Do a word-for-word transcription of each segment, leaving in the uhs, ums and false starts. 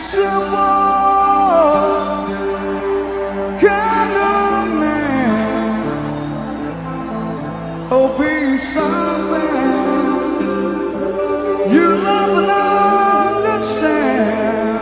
kind of man. Oh, be something you love and understand.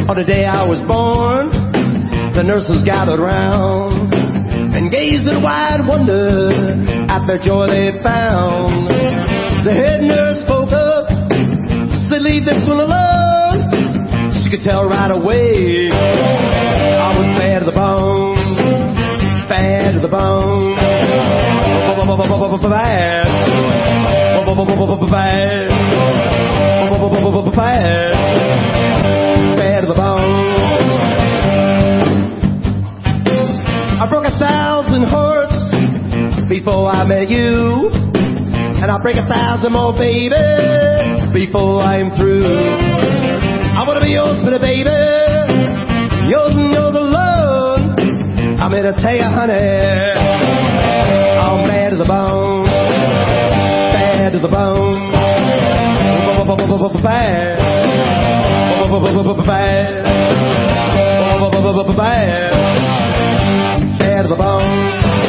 On the day I was born, the nurses gathered round and gazed in wide wonder at the joy they found. The head nurse spoke up, said, "Leave this one alone." She could tell right away I was bad to the bone, bad to the bone, bad, bad, bad, bad to the bone. I broke a thousand hearts before I met you, and I'll break a thousand more, baby, before I'm through. I wanna be yours for the baby, yours and yours alone. I'm here to tell you, honey, I'm bad to the bone, bad to the bone, bad, bad, bad, bad to the bone.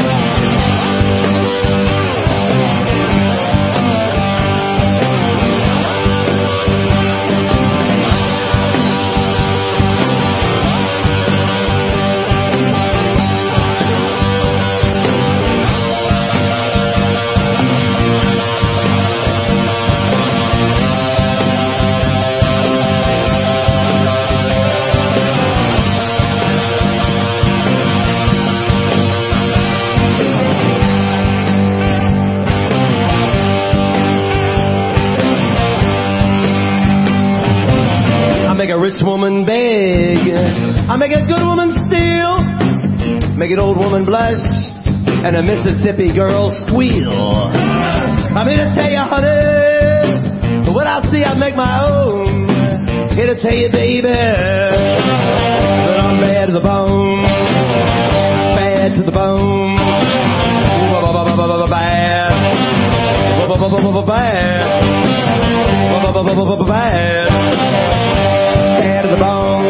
Make a rich woman beg, I make a good woman steal, make an old woman blush, and a Mississippi girl squeal. I'm here to tell you, honey, what I see I make my own. Here to tell you, baby, that I'm bad to the bone, bad to the bone, bad, bad, bad. Bad to the bone.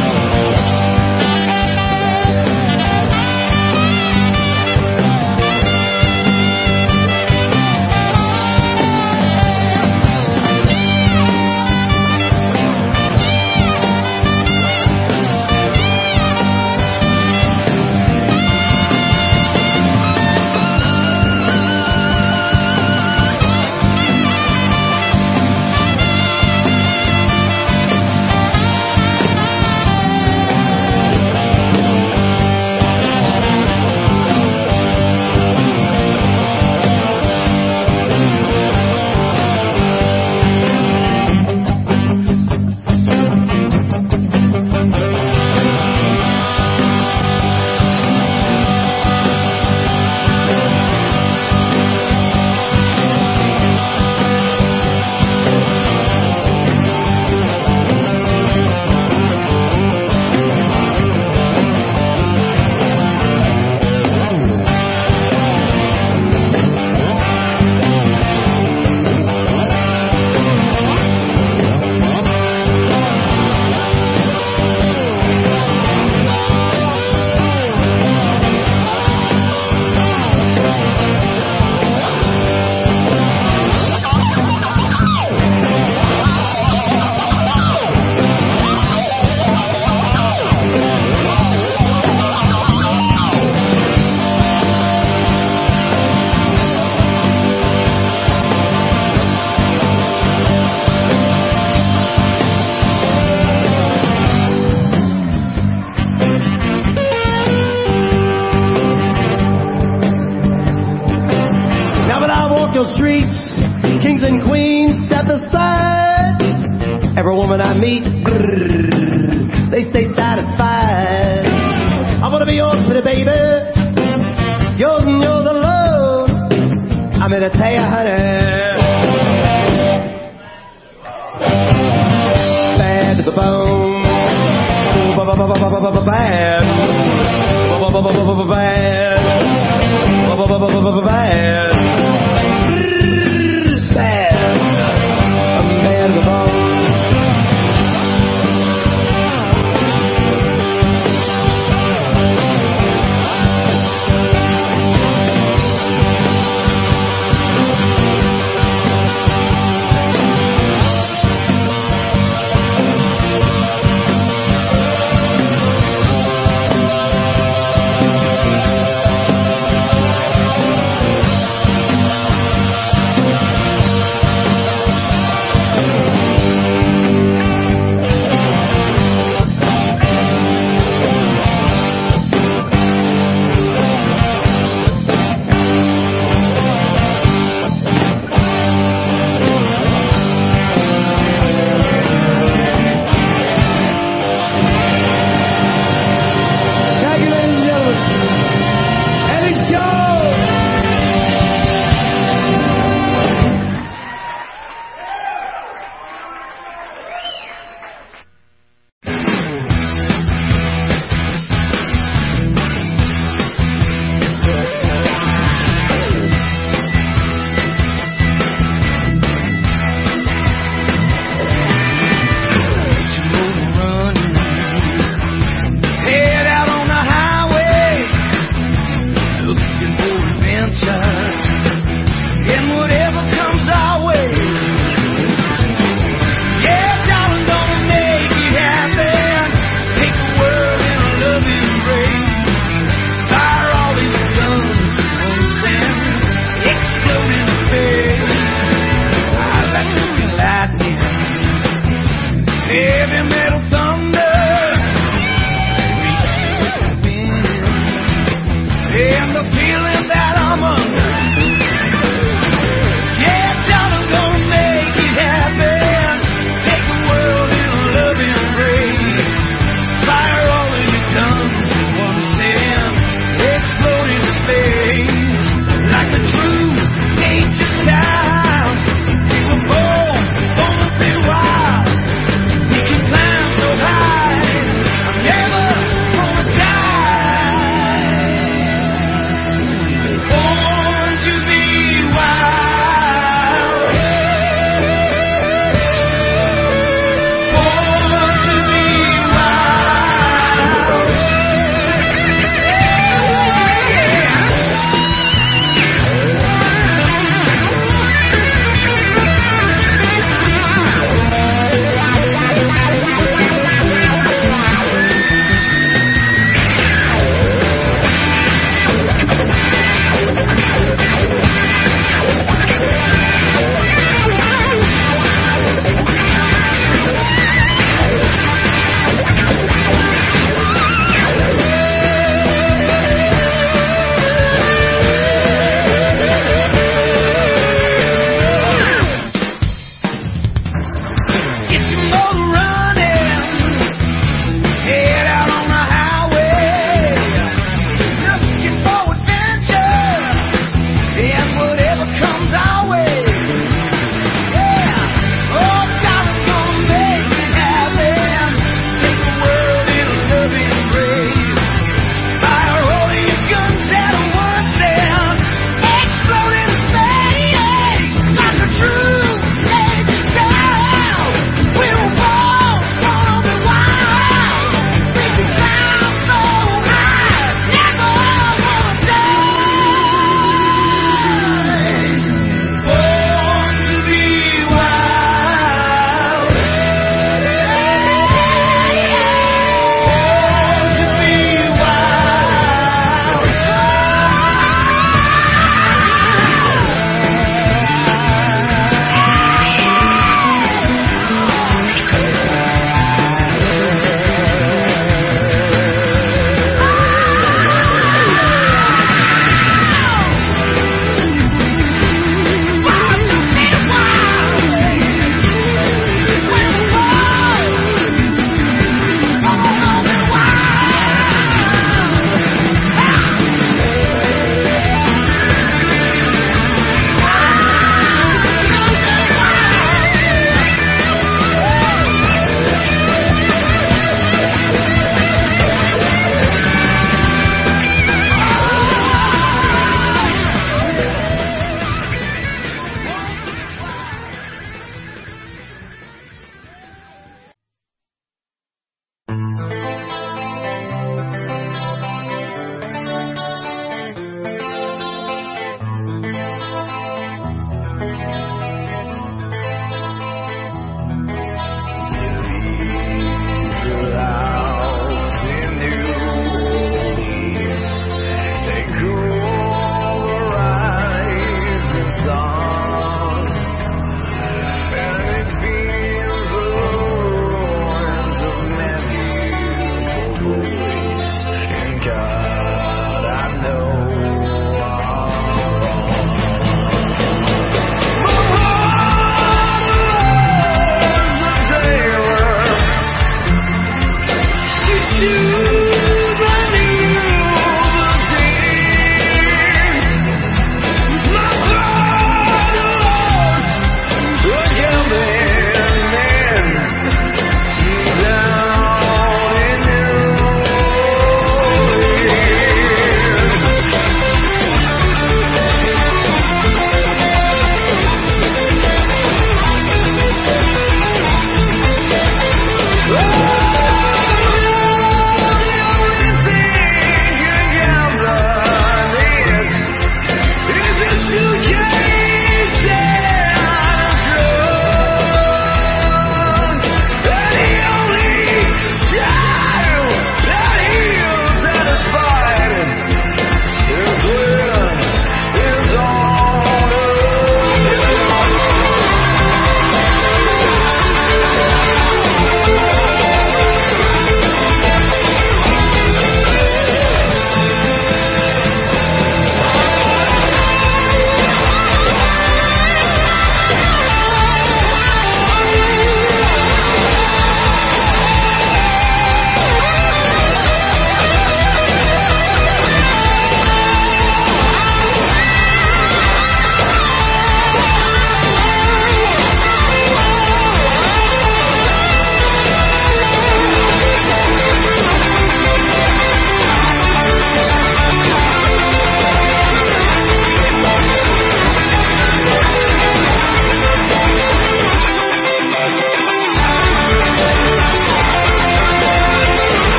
Streets, kings and queens step aside. Every woman I meet, brrr, they stay satisfied. I wanna be yours for the baby, yours and yours alone. I'm here to tell you, honey, bad to the bone, bad, bad, bad.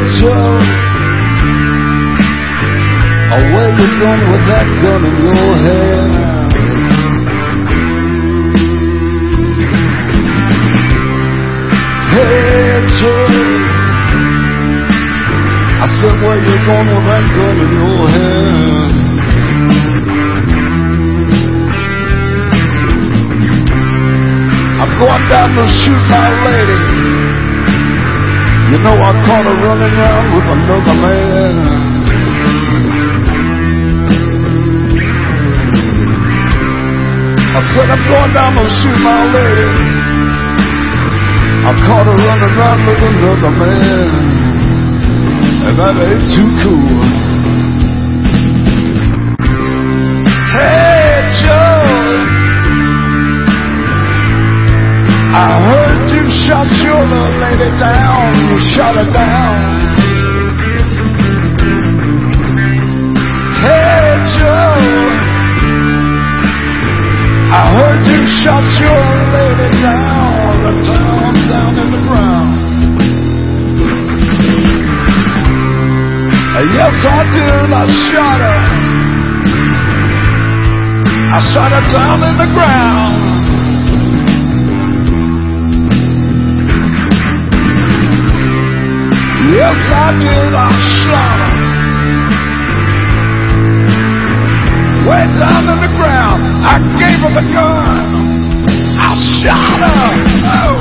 Joe, oh, where you going with that gun in your hand? Hey Joe, I said, where you going with that gun in your hand? I'm going down to shoot my lady. You know I caught her running around with another man. I said I'm going down to shoot my lady. I caught her running around with another man. And that ain't too cool. Hey Joe, I heard you shot your little lady down. You shot her down. Hey Joe, I heard you shot your lady down, down, down in the ground. Yes, I did. I shot her. I shot her down in the ground. Yes, I did. I shot her way down in the ground. I gave her the gun. I shot her. Oh.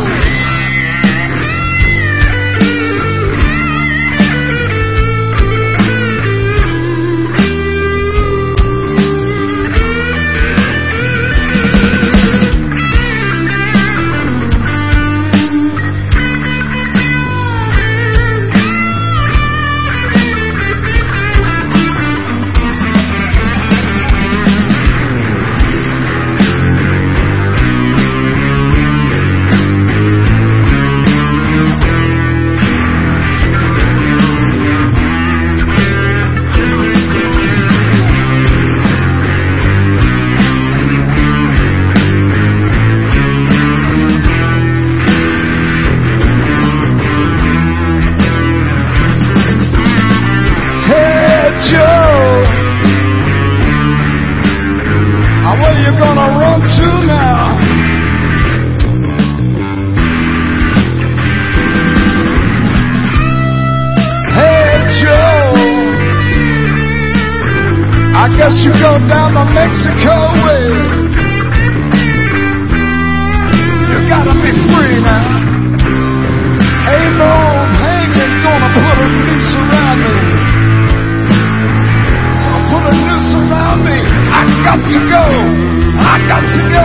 I guess you go down the Mexico way. You gotta be free now. Ain't no hanging gonna put a noose around me. Gonna put a noose around me. I got to go. I got to go.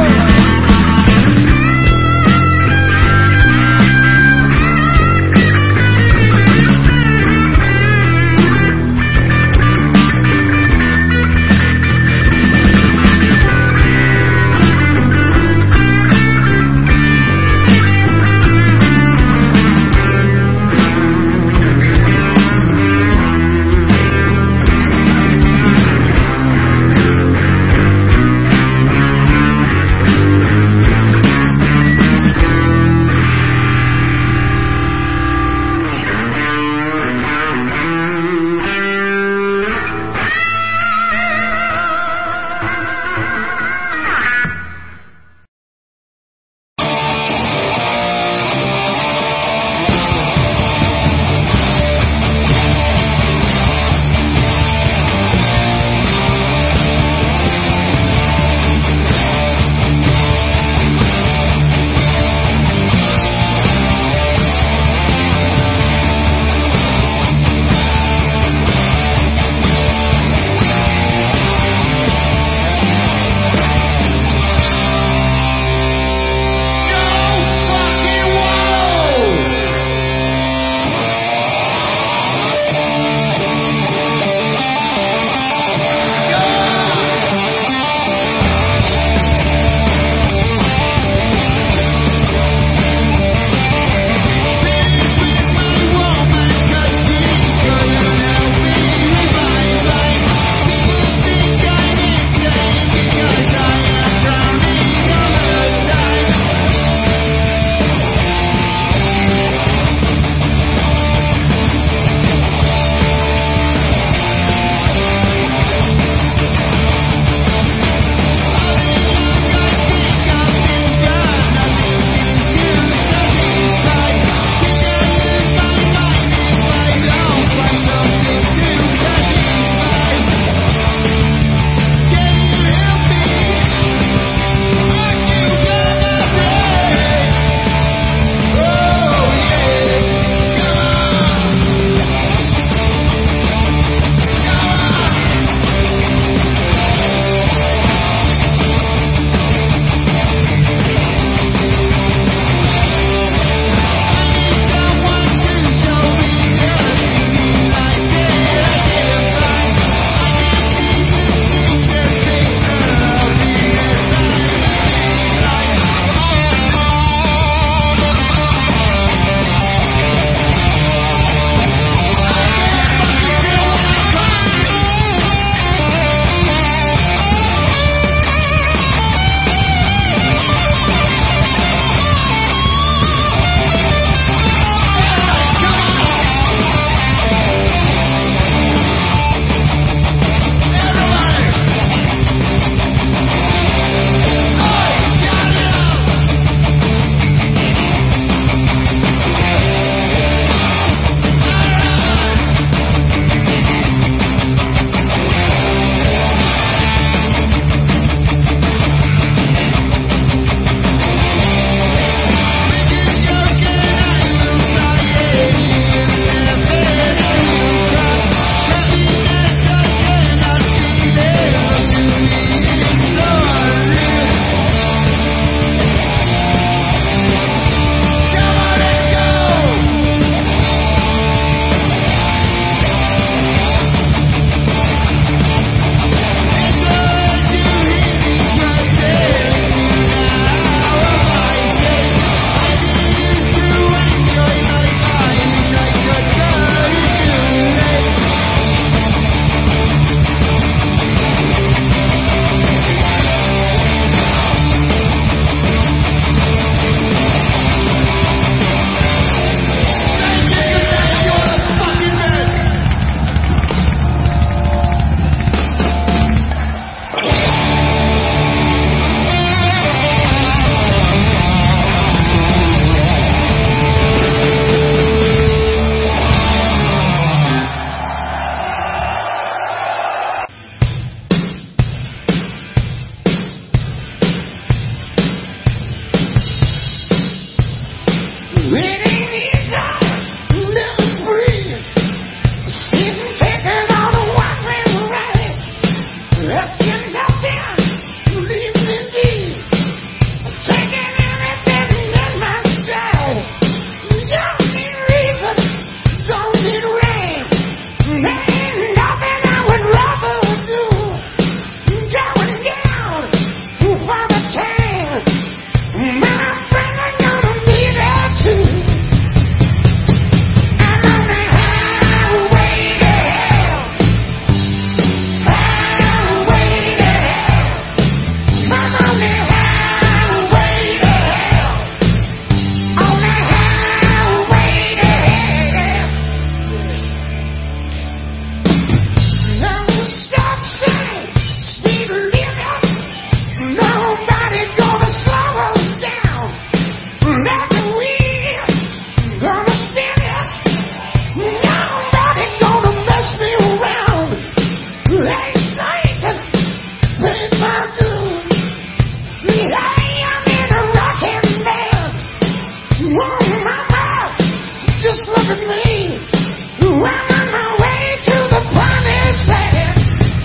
Whoa, mama, just look at me. I'm on my way to the promised land.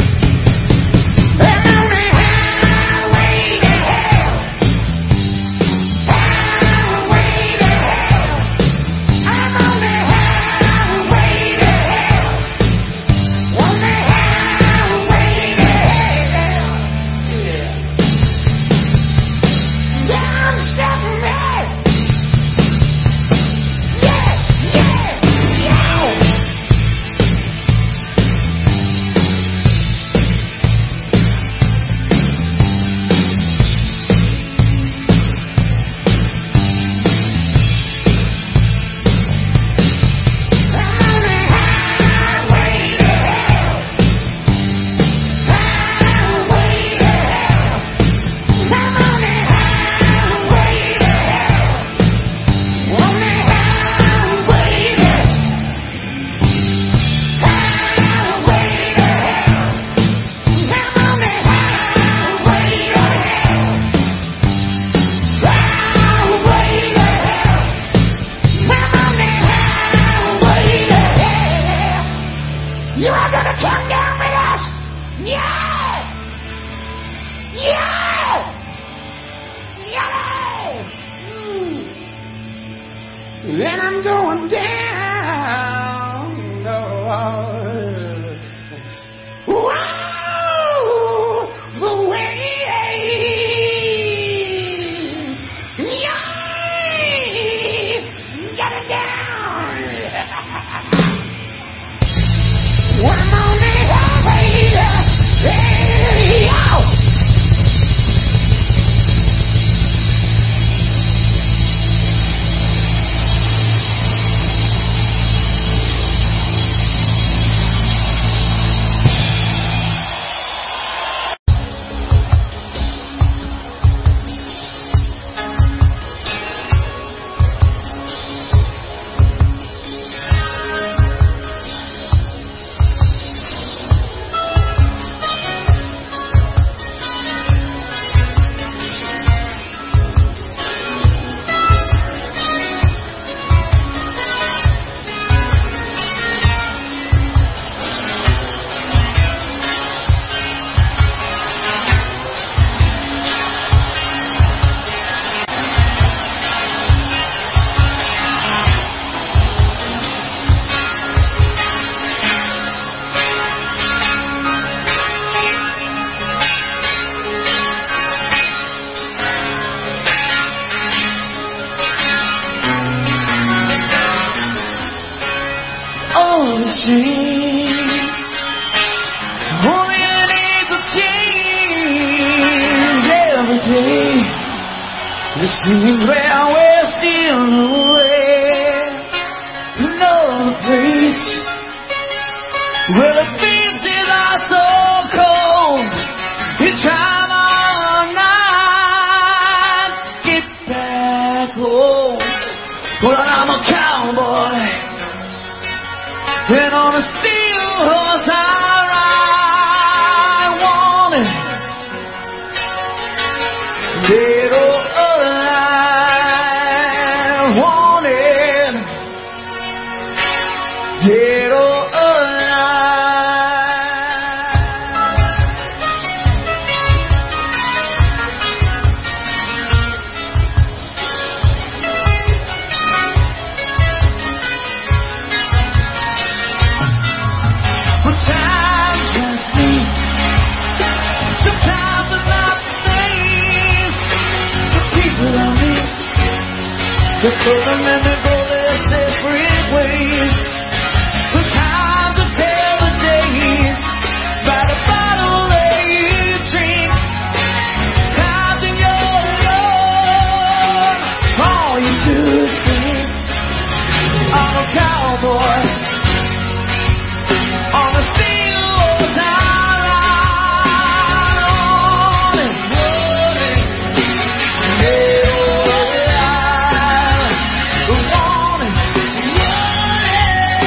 I'm on the highway to hell. Highway to hell. I'm on the highway to hell. On the highway to hell. Yeah. Don't stop me. Yeah, yeah, yeah. You are gonna come down with us? Yeah! Yeah! Yeah! Mm. Then I'm going down. Oh, whoa! The way. Yeah! Get it down! I'm on the highway to hell. The singing ground we're still away. Another place where the faces are so cold. You try all night, get back home. Well, I'm a cowboy, and on a steel horse I ride. Wanted, dead or alive. Wanted, dead or they put them in the go their separate ways. The times to tell the days by the bottle that you drink. Times in your love, all you do is think. I'm a cowboy on a steel horse I ride. On and running, yeah. Wanted, wanted.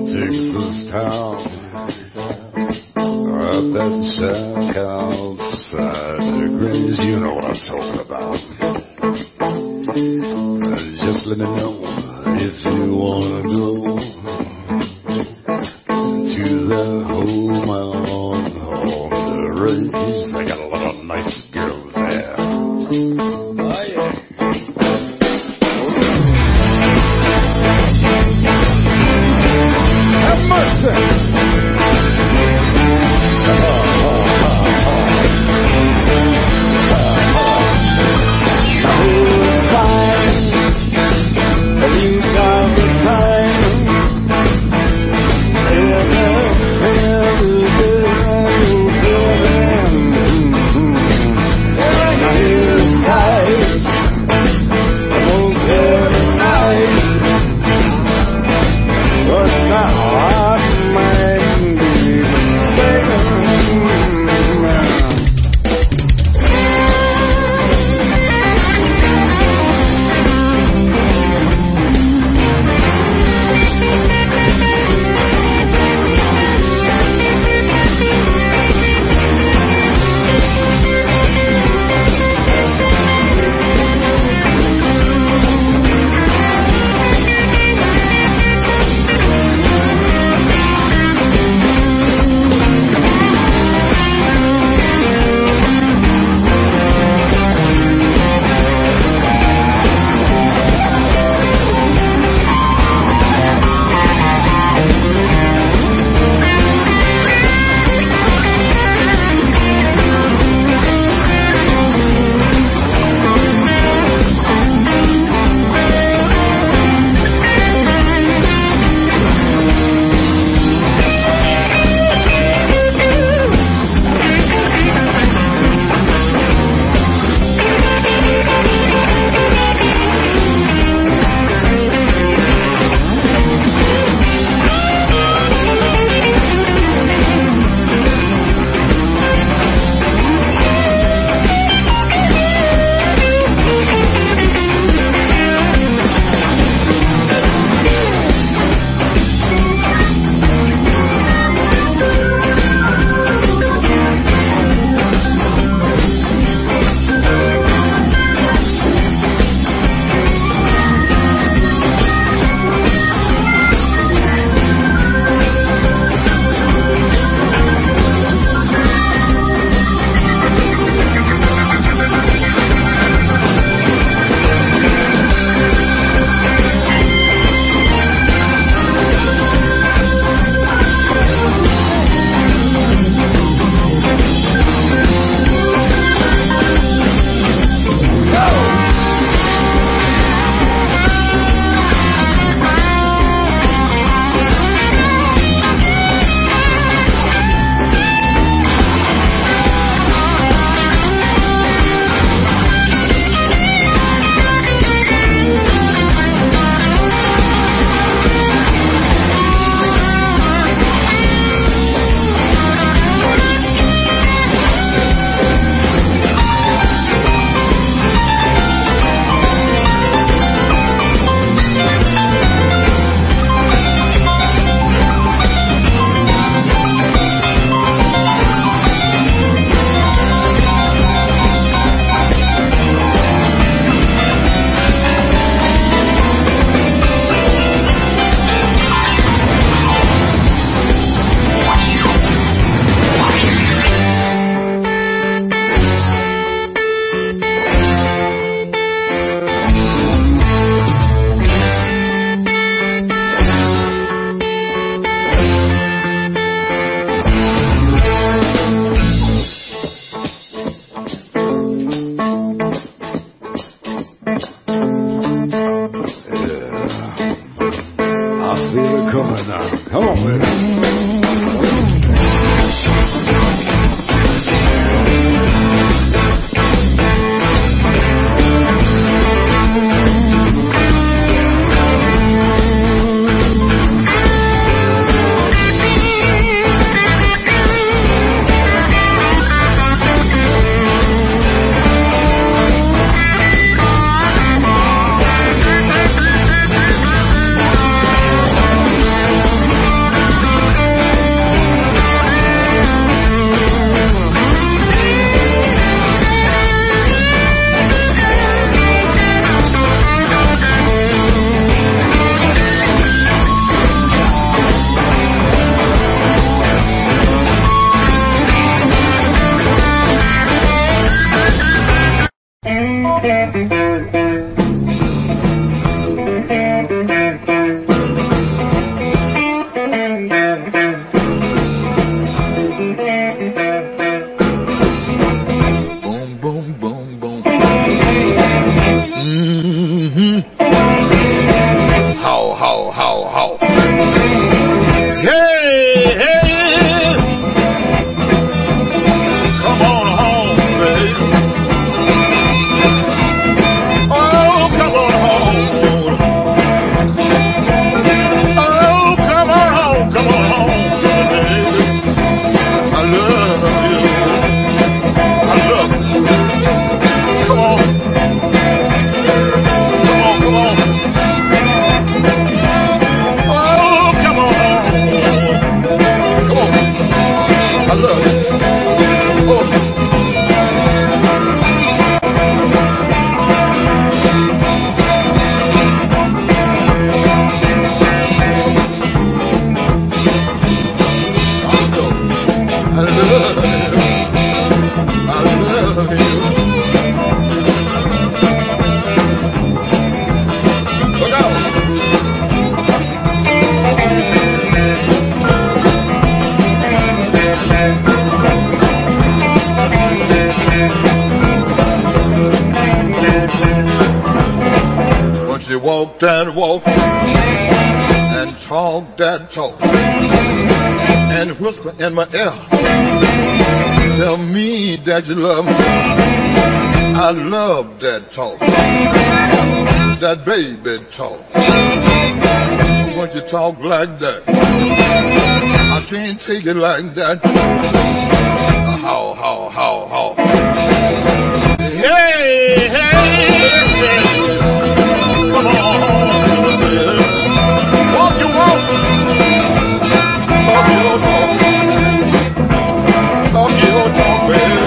Texas town. Up at the shack outside the Grays, you know what I'm talking about. Just let me know if you wanna go to the home on, on the Rays. They got a lot of nice girls there. Oh yeah. Have mercy. You got the time. Ever tell walk that walk and talk that talk and whisper in my ear, tell me that you love me. I love that talk, that baby talk. When you talk like that, I can't take it like that. How, how, how, how. Hey, hey, come on, baby. Walk your walk, talk your talk, talk your talk, baby.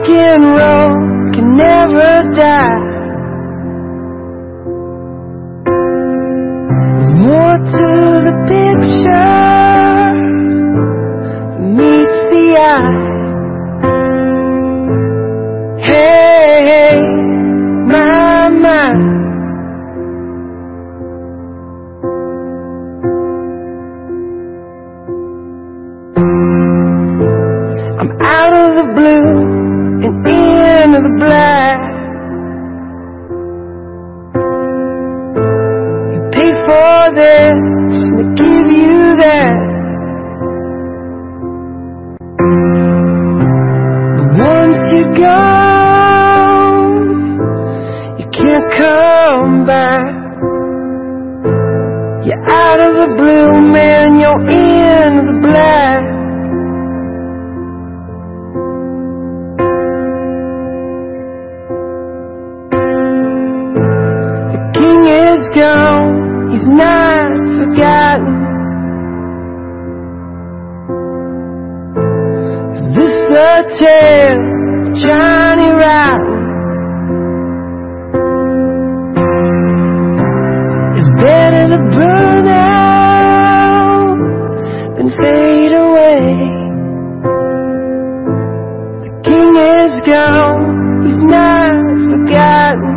and roll can never die. There's more to the picture than meets the eye. Hey, hey, my, my. I'm out of the blue and into the black. You pay for this and they give you that. But once you're gone, you can't come back. You're out of the blue, man, you're in the black. Gone, he's not forgotten. Is this the tale of Johnny Rotten? It's better to burn out than fade away. The king is gone, he's not forgotten.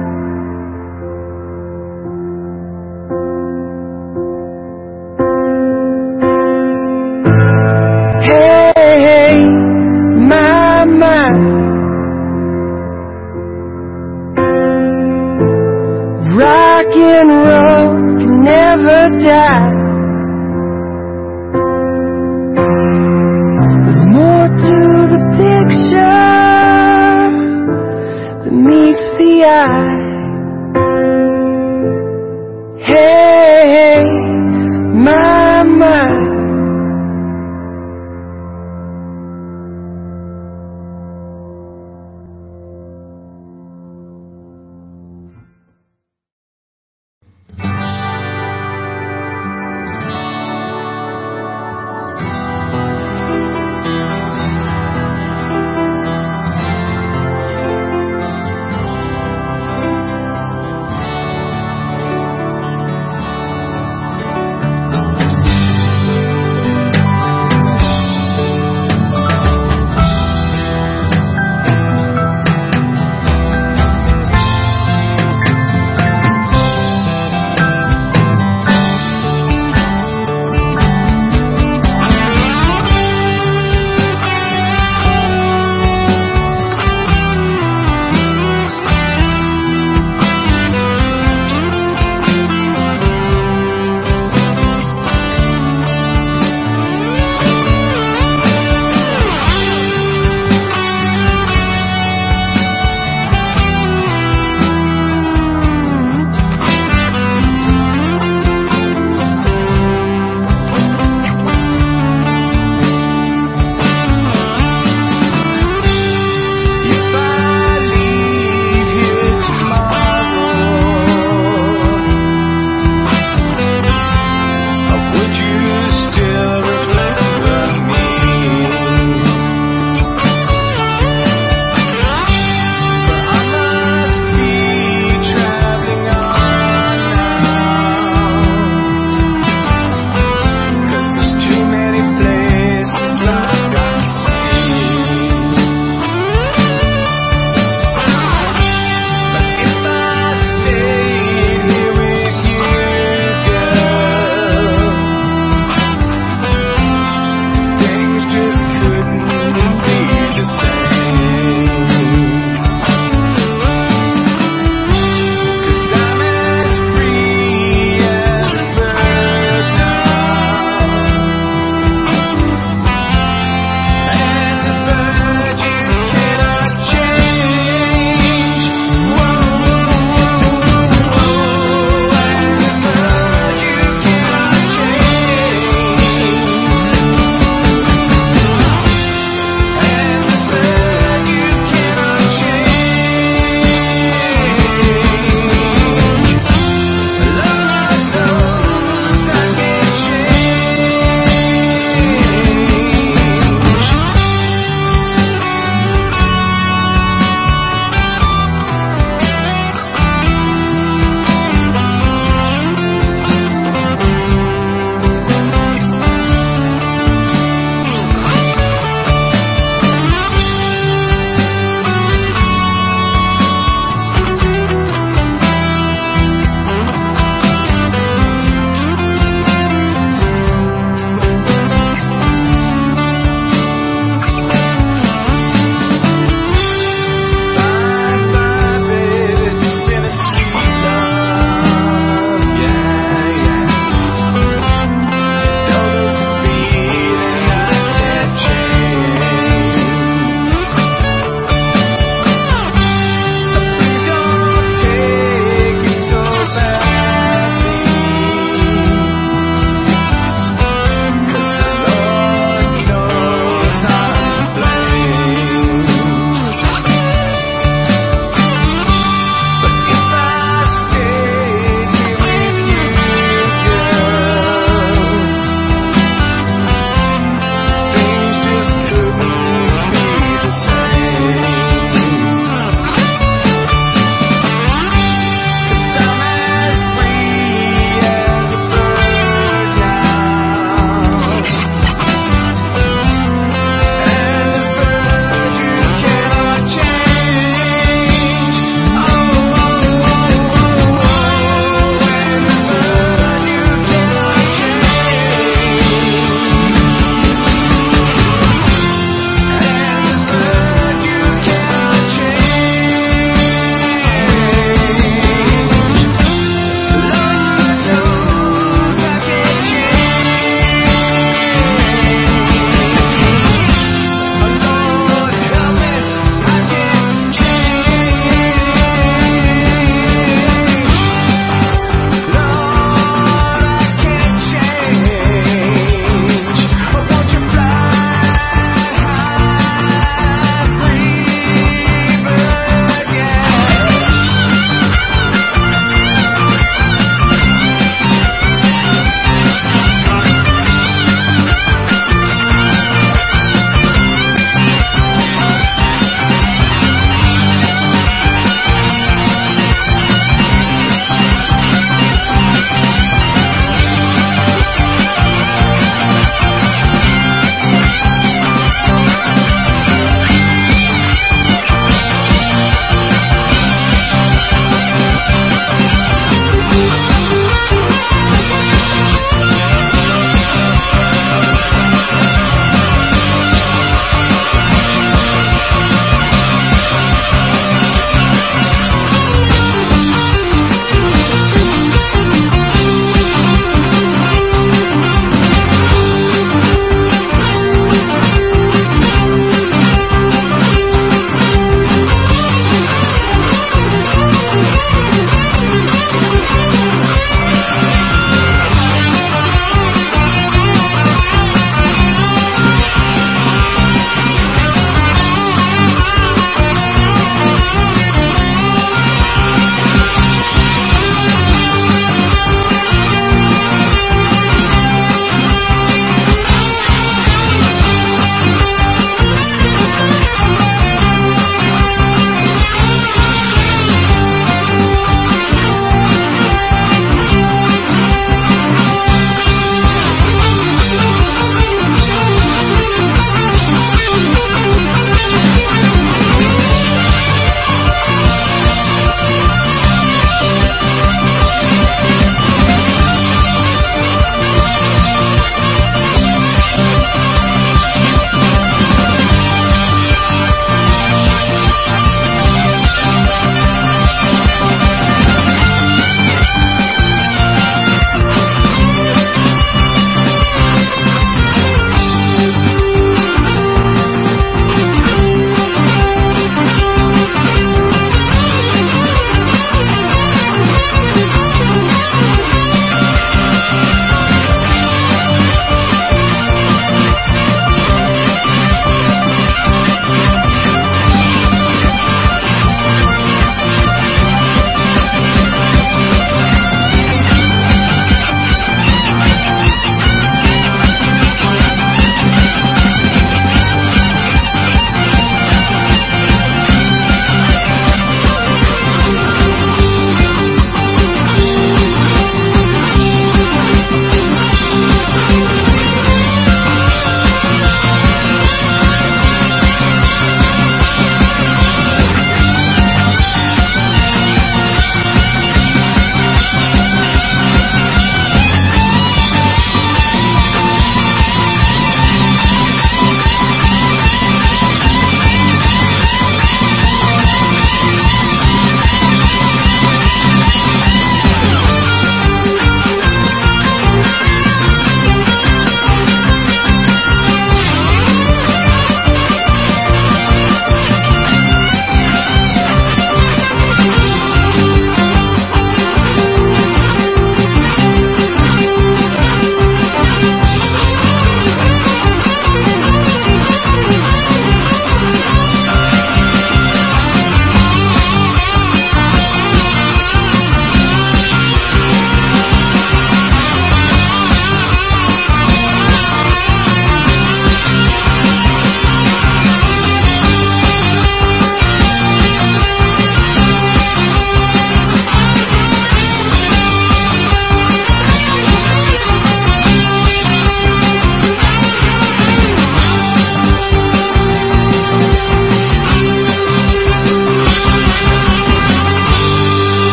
Rock and roll can never die. There's more to the picture than meets the eye.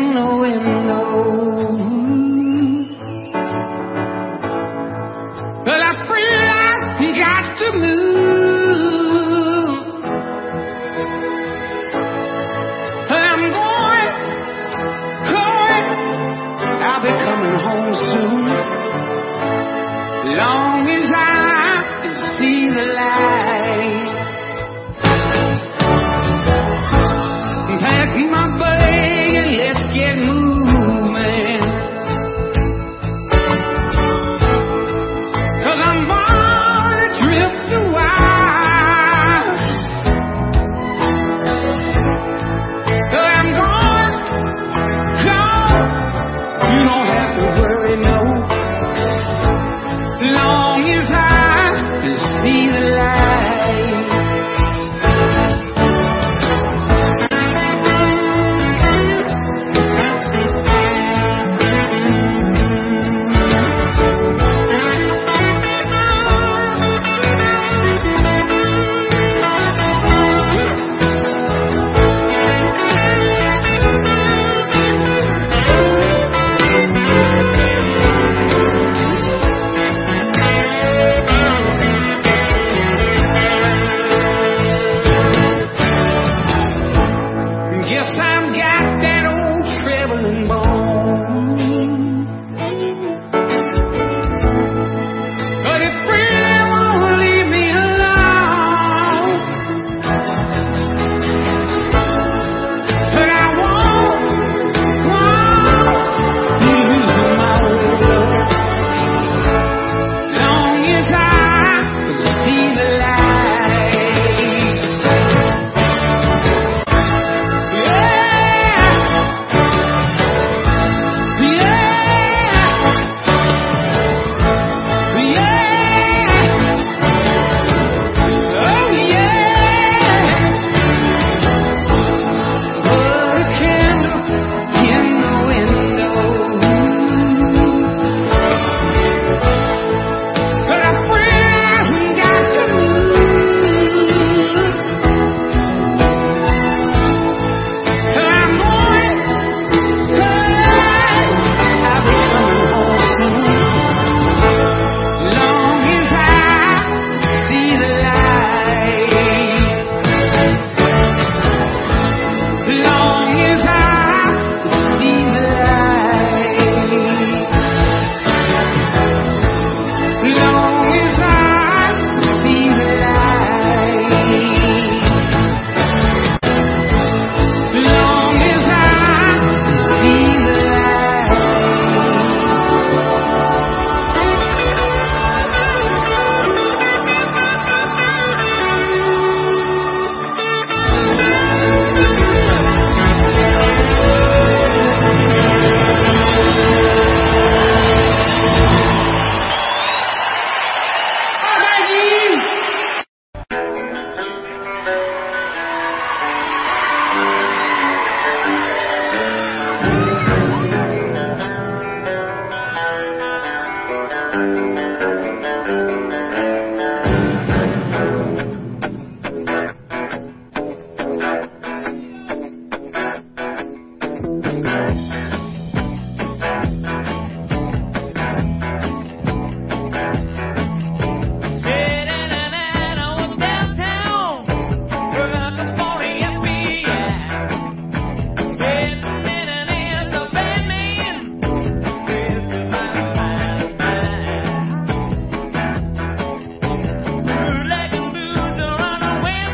in the window. But I feel I've got to move. And I'm going, going, I'll be coming home soon. Long as I can see the light. Pack my bag and let's get moving. 'Cause I'm born to drift a while. But I'm gone, gone. You don't have to worry, no. Long as I can see the light.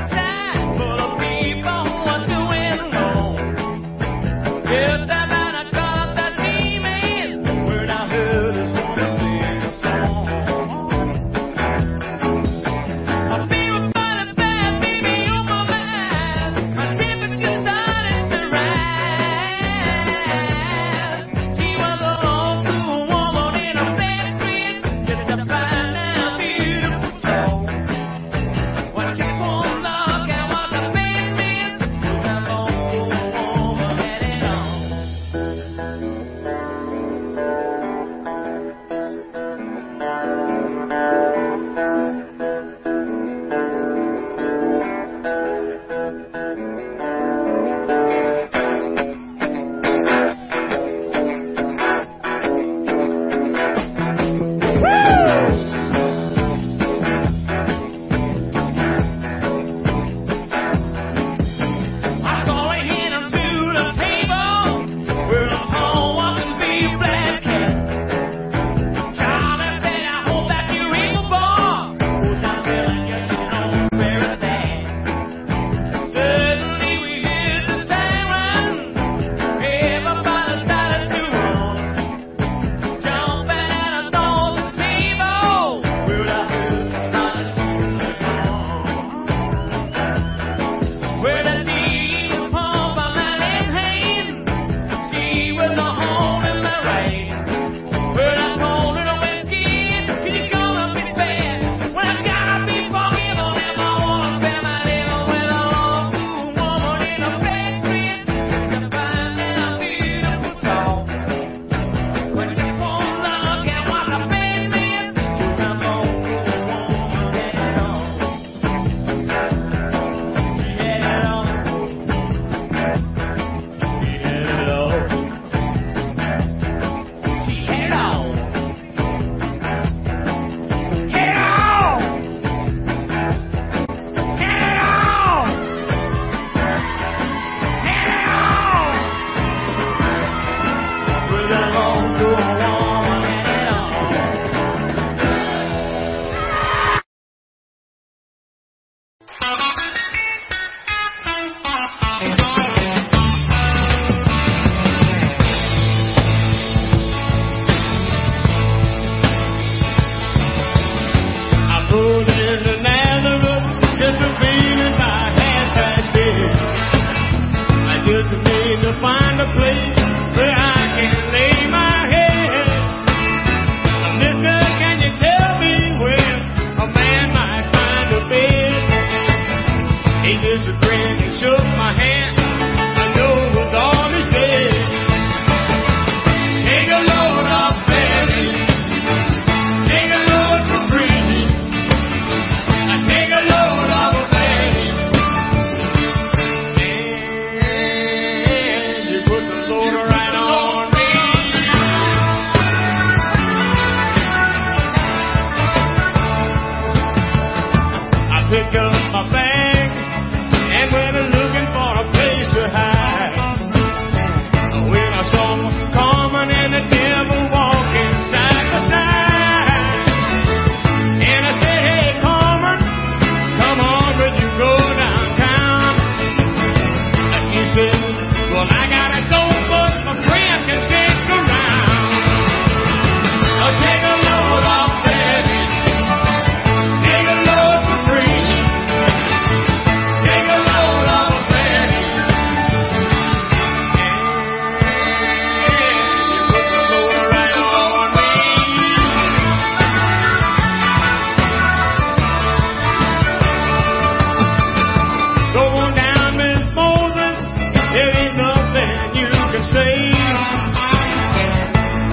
If that man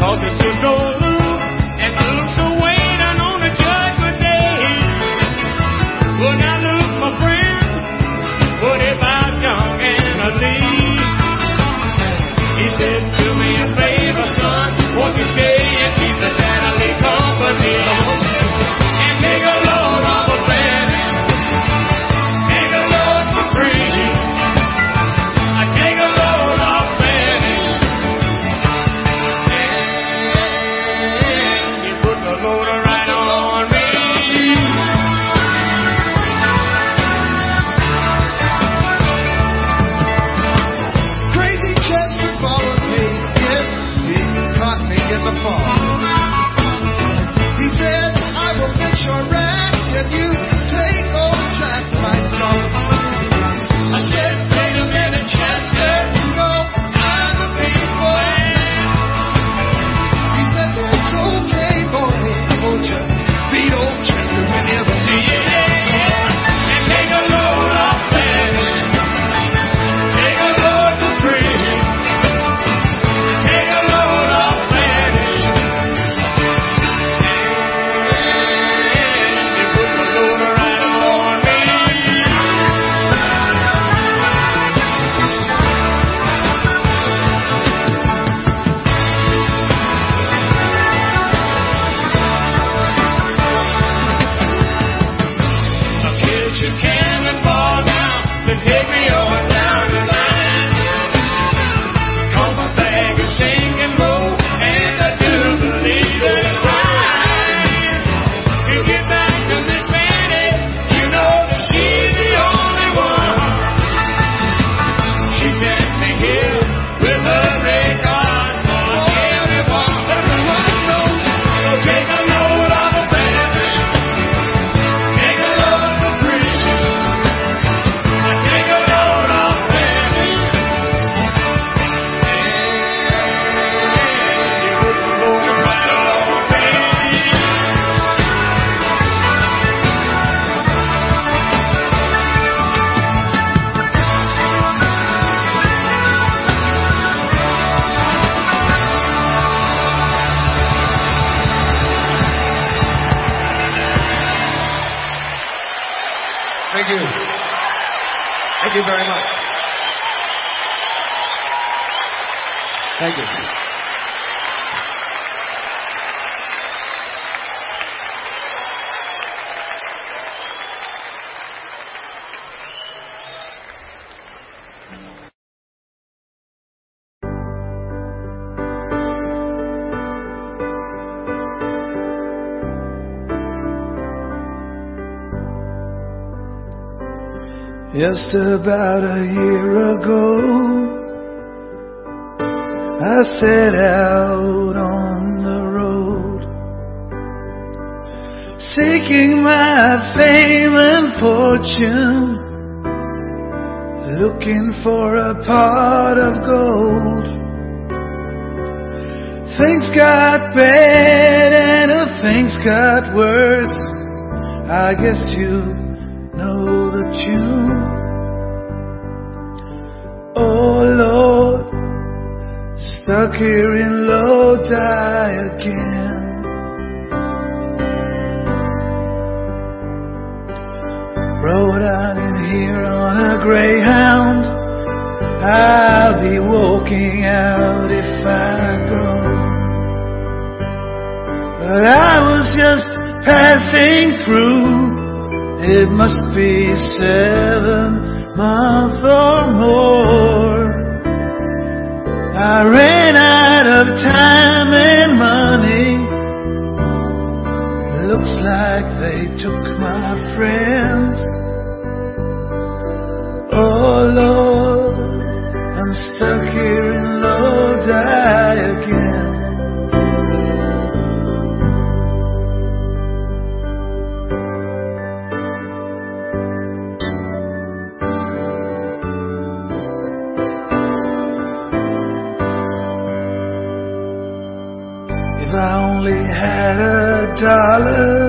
Cause it's just no Luke, and Luke's a waiting on the judgment day. Well, now Luke, my friend, what about young Anna Lee? He said, do me a favor, son, won't you stay and keep the Anna Lee company? And take a load off of Fanny, take a load for free. I take a load off Fanny, and he put the loader right on me. Crazy Chester followed me, yes, he caught me in the fall. He said, I will fix your rack, and you take old Jack my dog. I said, wait a minute, Chester, you know I'm the big boy. He said, that's okay, boy, won't you beat old Chester whenever you And take a load off Fanny, take a load for free. Take a load off Fanny, and you put the loader right on me. A kitchen cannonball now to take me on down the line. Call my bag of sinking low, and I do believe it's right. To get back to this Fanny, you know that she's the only one. She sent me here with her red Osborne. Everyone, everyone knows. So take a load off of Fanny, take a load for free. I take a load off Fanny, and you put the loader right on me. Thank you. Thank you very much. Thank you. Just about a year ago, I set out on the road, seeking my fame and fortune, looking for a pot of gold. Things got bad and uh, things got worse. I guess you know the tune. Oh Lord, stuck here in Lodi again. Rode out in here on a Greyhound. I'll be walking out if I go. But I was just passing through. It must be seven months or more. I ran out of time and money. Looks like they took my friends. Oh Lord, I'm stuck here in Lodi again. If I only had a dollar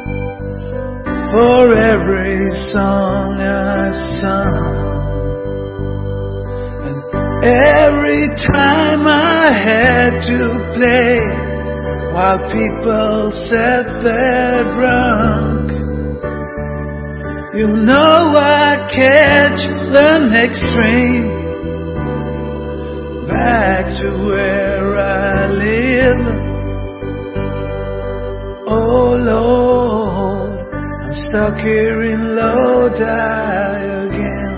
for every song I sung, and every time I had to play while people said they're drunk. You know I catch the next train back to where I live. Oh Lord, I'm stuck here in Lodi again.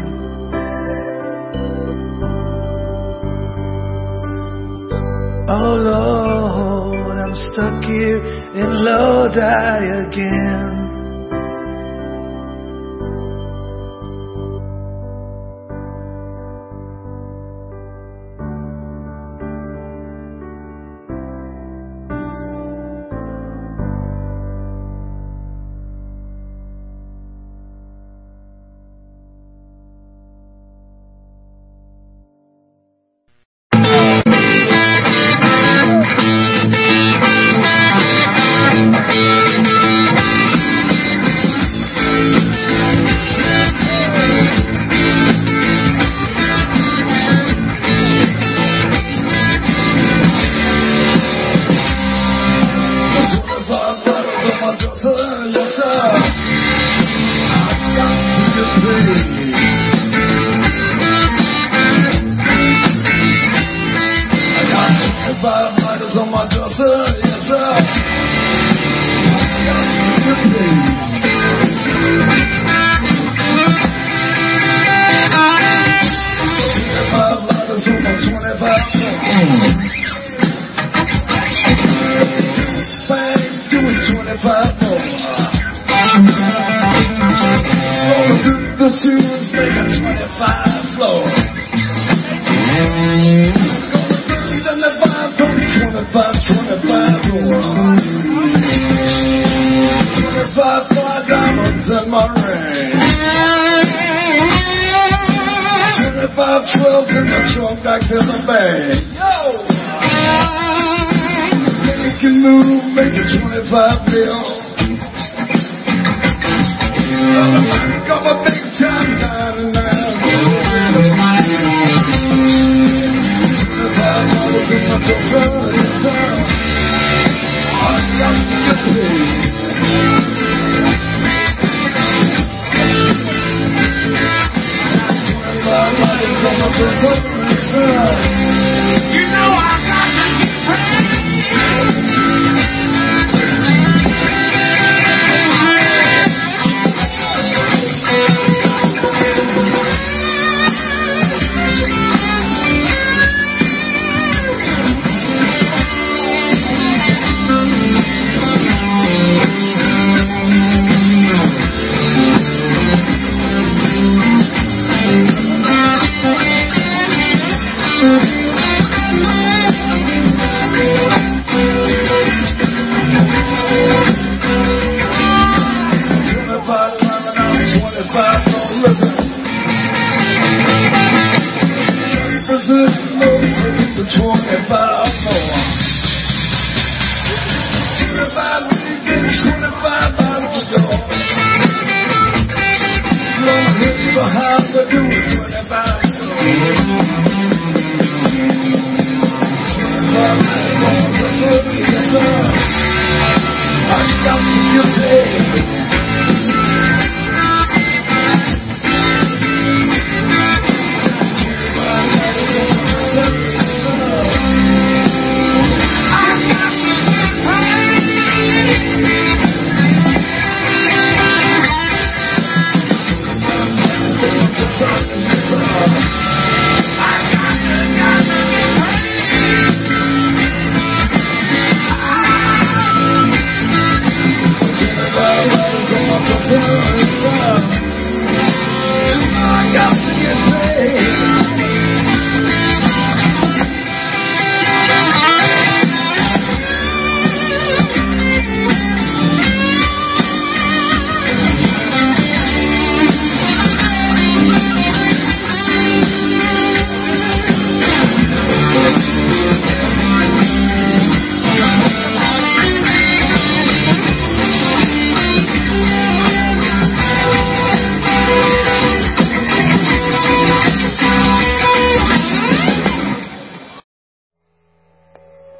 Oh Lord, I'm stuck here in Lodi again. I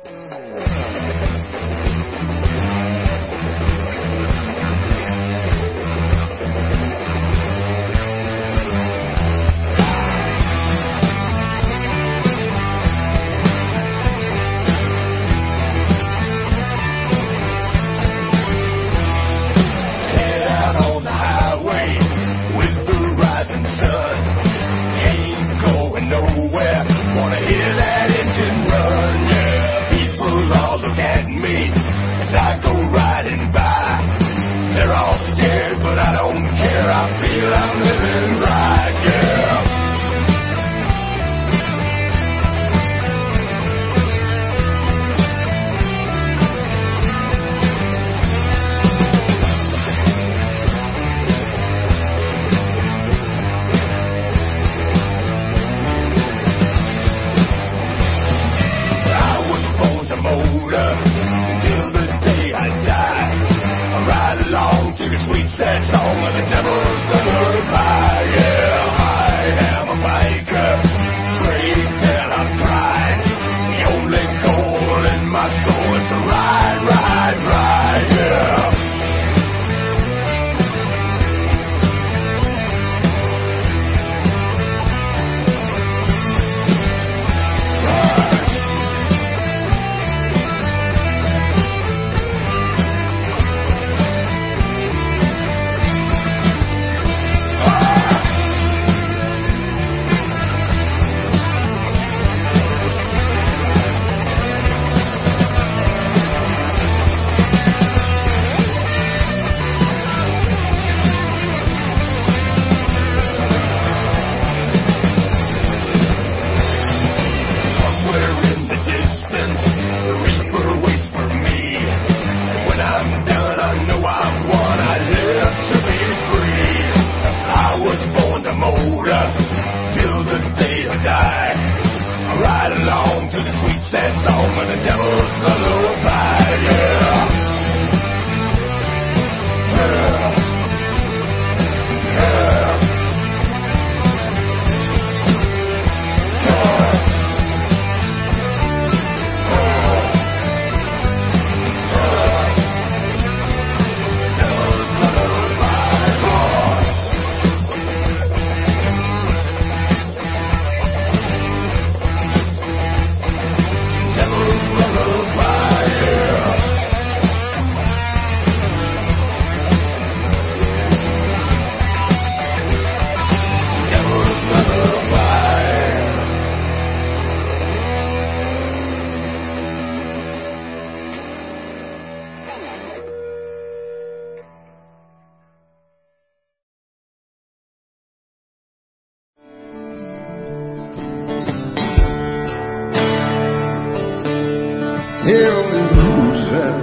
Tell me who's that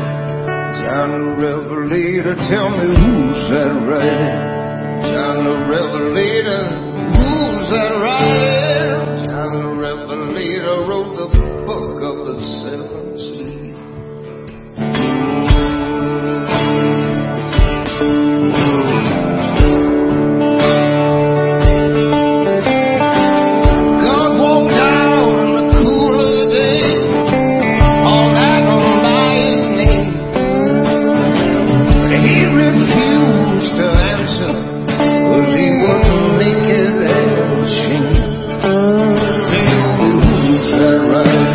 right? John the Revelator, tell me who's that right? John the Revelator, who's that right? John the Revelator wrote the book of the seven seas. Right.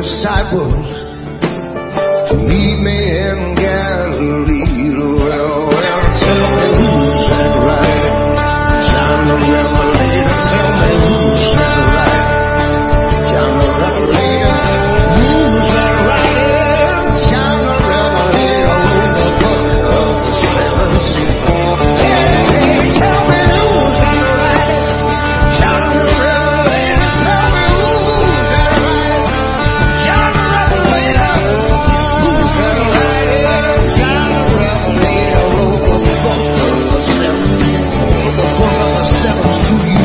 disciples to meet me in Galilee. Well, well, tell me who's that right? John the Revelator. Tell me who's that right? John the Revelator. Who's that right? John the Revelator. Wrote the book of the seven seals. Hey, hey, tell me who's that right? John the Revelator. Tell me who's that right? John the Revelator. Who's that right? John the Revelator wrote the book of the seven, the book of the seven seals.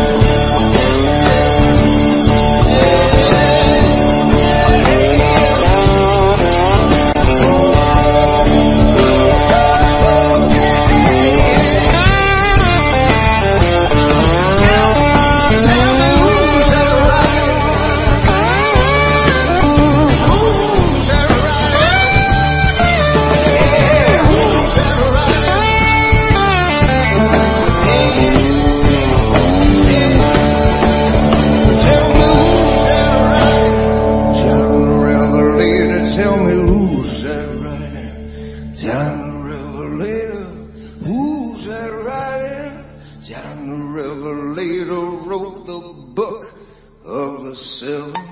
Tell me who's that right? John the Revelator. Who's that right? John the Revelator wrote the book of the seven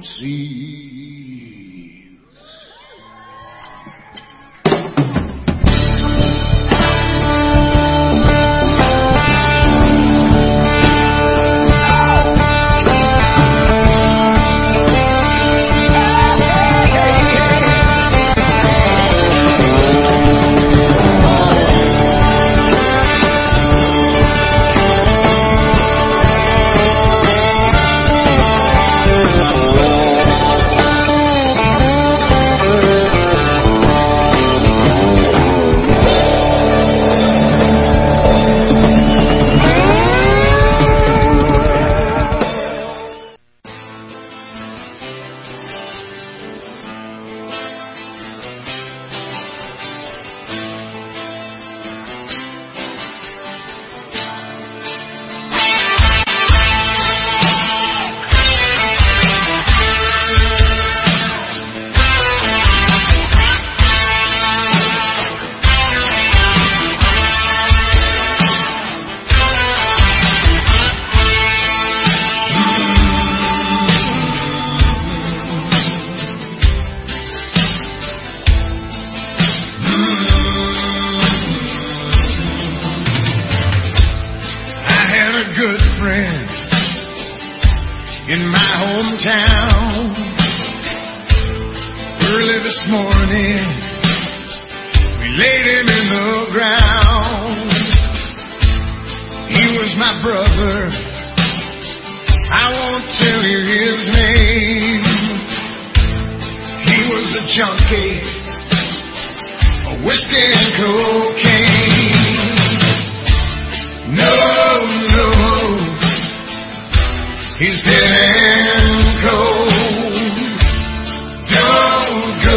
seals. Good friend in my hometown. Early this morning, we laid him in the ground. He was my brother. I won't tell you his name. He was a junkie, a whiskey and cocaine. No, no, he's dead and cold. Don't go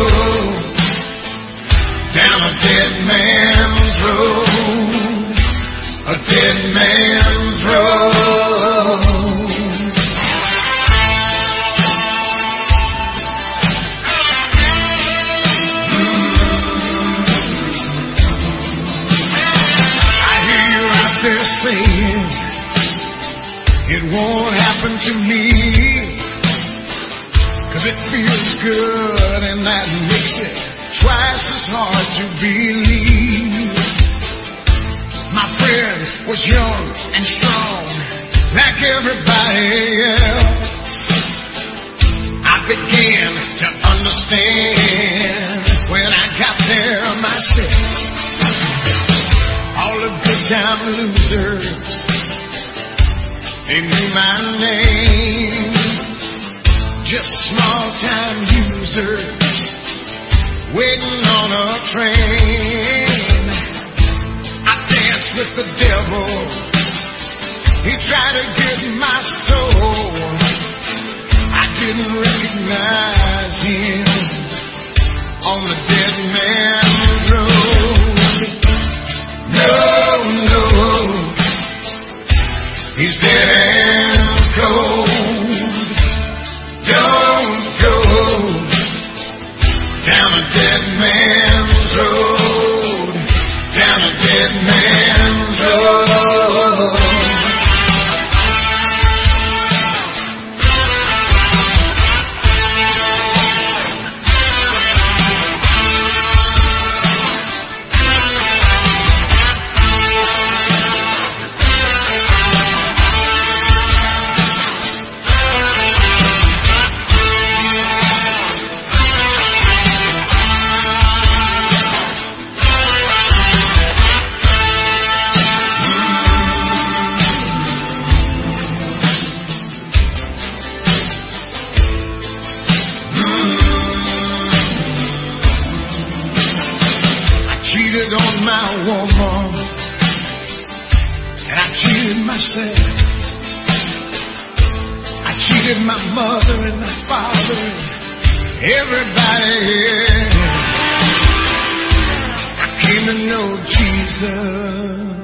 down a dead man's road, a dead man's road. I hear you out there saying it won't happen to me, 'cause it feels good and that makes it twice as hard to believe. My friend was young and strong like everybody else. I began to understand when I got there myself. All the good time losers, they knew my name. Just small-time users waiting on a train. I danced with the devil. He tried to get my soul. I didn't recognize him on the dead man's road. No, no, he's dead and cold. Don't go man's road, down a dead man's road. On my woman, and I cheated myself. I cheated my mother and my father, and everybody here. I came to know Jesus,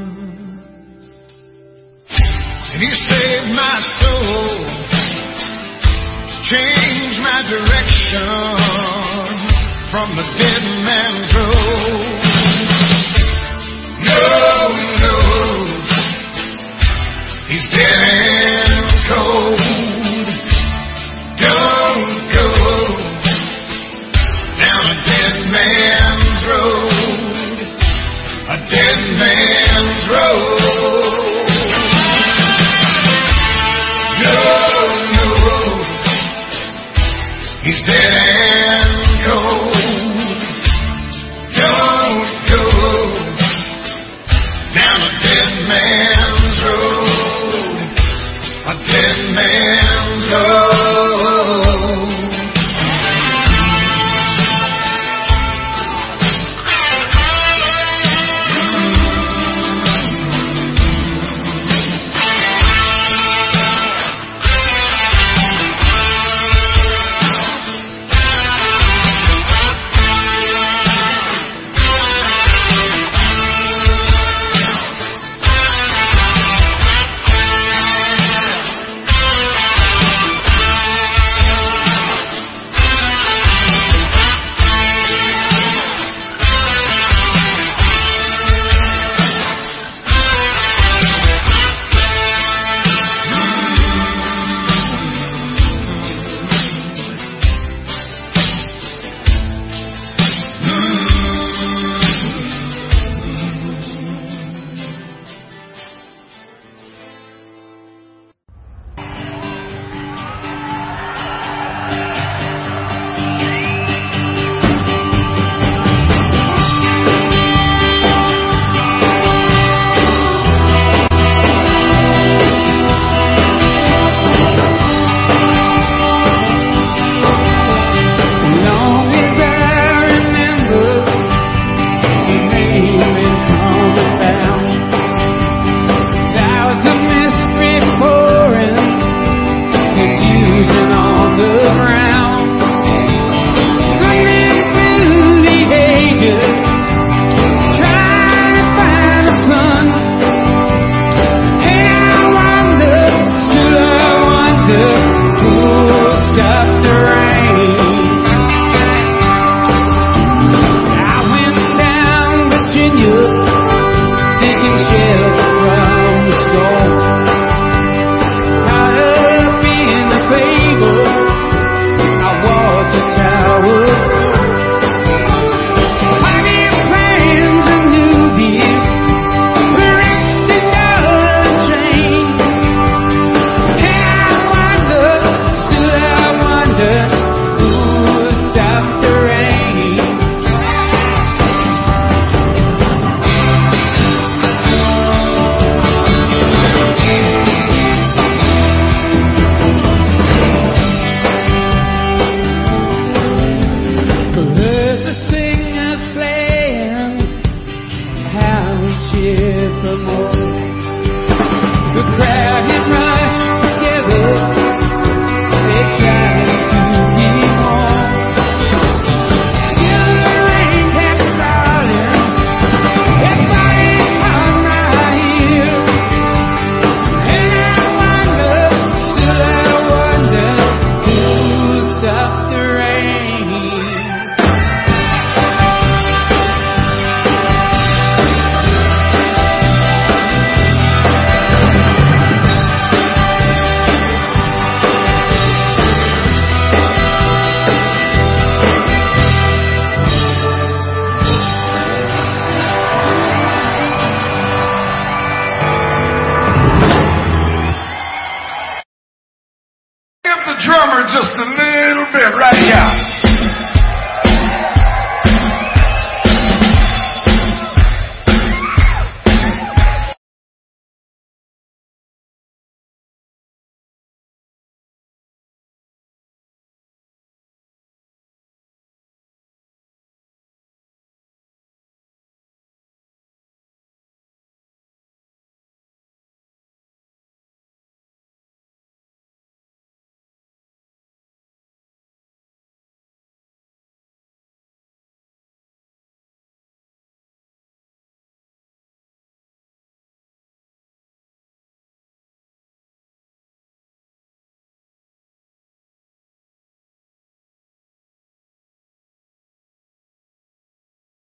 and He saved my soul, changed my direction from the dead man's road. No, no, He's dead.